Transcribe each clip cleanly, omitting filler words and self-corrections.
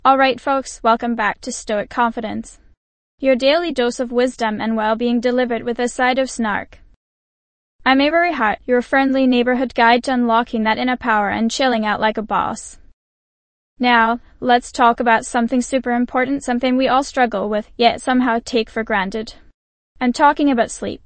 Alright folks, welcome back to Stoic Confidence. Your daily dose of wisdom and well-being delivered with a side of snark. I'm Avery Hart, your friendly neighborhood guide to unlocking that inner power and chilling out like a boss. Now, let's talk about something super important, something we all struggle with, yet somehow take for granted. I'm talking about sleep.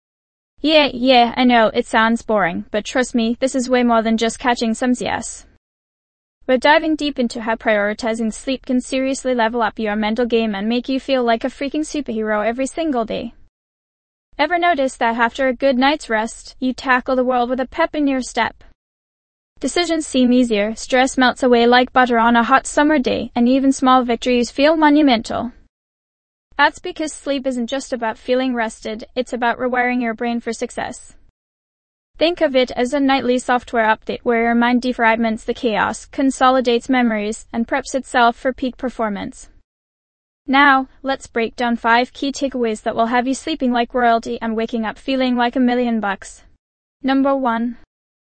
Yeah, I know, it sounds boring, but trust me, this is way more than just catching some yes. We're diving deep into how prioritizing sleep can seriously level up your mental game and make you feel like a freaking superhero every single day. Ever notice that after a good night's rest, you tackle the world with a pep in your step? Decisions seem easier, stress melts away like butter on a hot summer day, and even small victories feel monumental. That's because sleep isn't just about feeling rested, it's about rewiring your brain for success. Think of it as a nightly software update where your mind defragments the chaos, consolidates memories, and preps itself for peak performance. Now, let's break down 5 key takeaways that will have you sleeping like royalty and waking up feeling like $1,000,000. Number 1.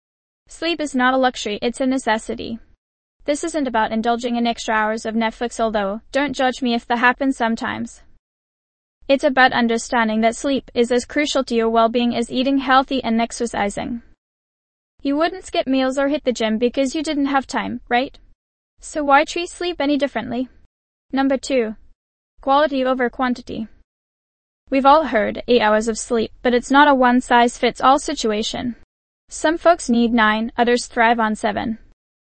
Sleep is not a luxury, it's a necessity. This isn't about indulging in extra hours of Netflix, although, don't judge me if that happens sometimes. It's about understanding that sleep is as crucial to your well-being as eating healthy and exercising. You wouldn't skip meals or hit the gym because you didn't have time, right? So why treat sleep any differently? Number 2. Quality over quantity. We've all heard 8 hours of sleep, but it's not a one-size-fits-all situation. Some folks need 9, others thrive on 7.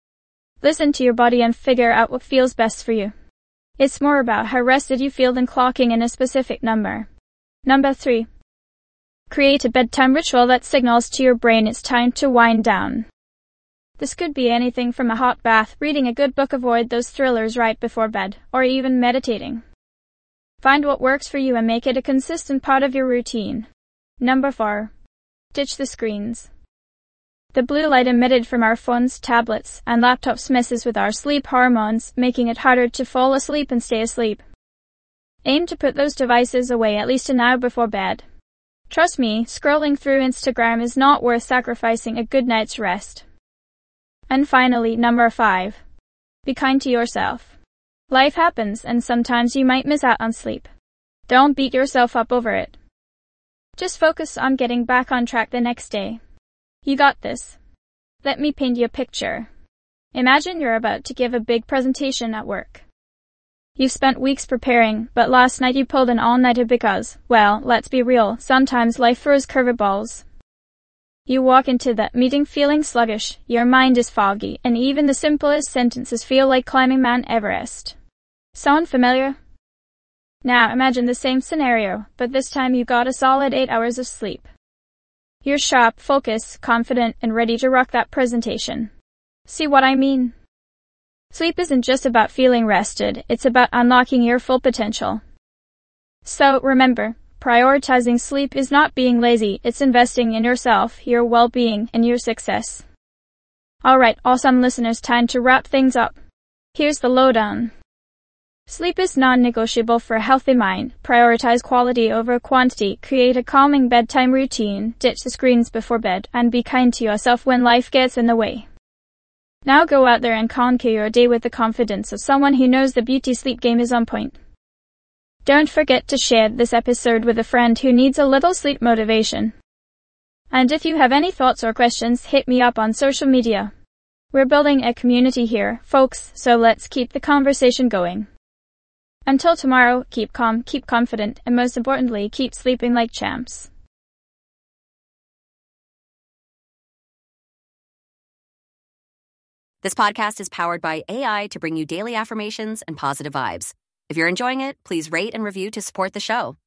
Listen to your body and figure out what feels best for you. It's more about how rested you feel than clocking in a specific number. Number 3. Create a bedtime ritual that signals to your brain it's time to wind down. This could be anything from a hot bath, reading a good book, avoid those thrillers right before bed, or even meditating. Find what works for you and make it a consistent part of your routine. Number 4. Ditch the screens. The blue light emitted from our phones, tablets, and laptops messes with our sleep hormones, making it harder to fall asleep and stay asleep. Aim to put those devices away at least an hour before bed. Trust me, scrolling through Instagram is not worth sacrificing a good night's rest. And finally, number 5. Be kind to yourself. Life happens, and sometimes you might miss out on sleep. Don't beat yourself up over it. Just focus on getting back on track the next day. You got this. Let me paint you a picture. Imagine you're about to give a big presentation at work. You've spent weeks preparing, but last night you pulled an all-nighter because, well, let's be real, sometimes life throws curveballs. You walk into that meeting feeling sluggish, your mind is foggy, and even the simplest sentences feel like climbing Mount Everest. Sound familiar? Now imagine the same scenario, but this time you got a solid 8 hours of sleep. You're sharp, focused, confident, and ready to rock that presentation. See what I mean? Sleep isn't just about feeling rested, it's about unlocking your full potential. So, remember, prioritizing sleep is not being lazy, it's investing in yourself, your well-being, and your success. Alright, awesome listeners, time to wrap things up. Here's the lowdown. Sleep is non-negotiable for a healthy mind. Prioritize quality over quantity, create a calming bedtime routine, ditch the screens before bed, and be kind to yourself when life gets in the way. Now go out there and conquer your day with the confidence of someone who knows the beauty sleep game is on point. Don't forget to share this episode with a friend who needs a little sleep motivation. And if you have any thoughts or questions, hit me up on social media. We're building a community here, folks, so let's keep the conversation going. Until tomorrow, keep calm, keep confident, and most importantly, keep sleeping like champs. This podcast is powered by AI to bring you daily affirmations and positive vibes. If you're enjoying it, please rate and review to support the show.